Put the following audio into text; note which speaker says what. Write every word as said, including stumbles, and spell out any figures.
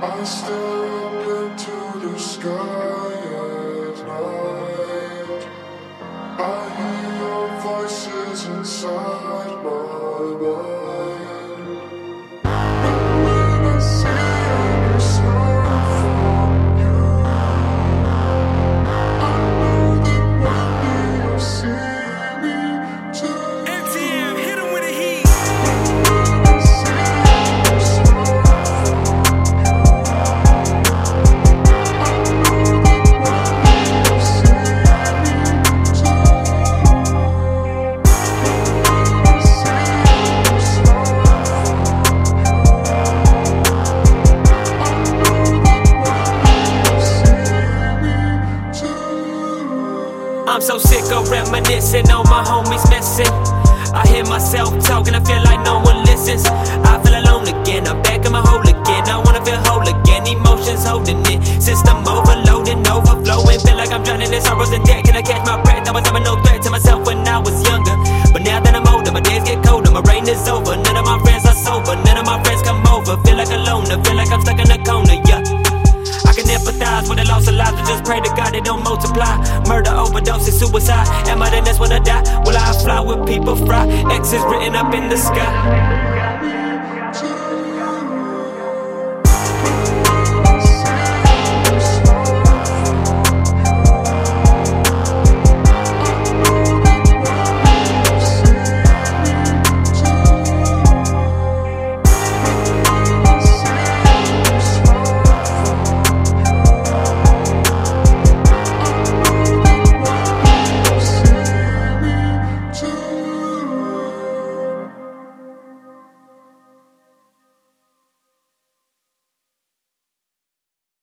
Speaker 1: I stare up into the sky at night. I hear your voices inside my mind. And when I see every sign from you, I know that one day you'll see me too.
Speaker 2: M T M, hit him with the heat. I'm so sick of reminiscing on my homies missing. I hear myself talking, I feel like no one listens. I feel alone again, I'm back in my hole again. I wanna feel whole again, emotions holding it. System overloading, overflowing. Feel like I'm drowning in sorrows and debt. Can I catch my breath? I was having no threat to myself when I was younger. But now that I'm older, my days get colder, my rain is over. None of my friends are sober, none of my friends come over. Feel like a loner, feel like I'm stuck in a corner, yeah. I can empathize with the loss of lives, but just pray to God they don't multiply. Murder, overdoses, suicide. Am I the next one to die? Will I fly with people fry? X is written up in the sky.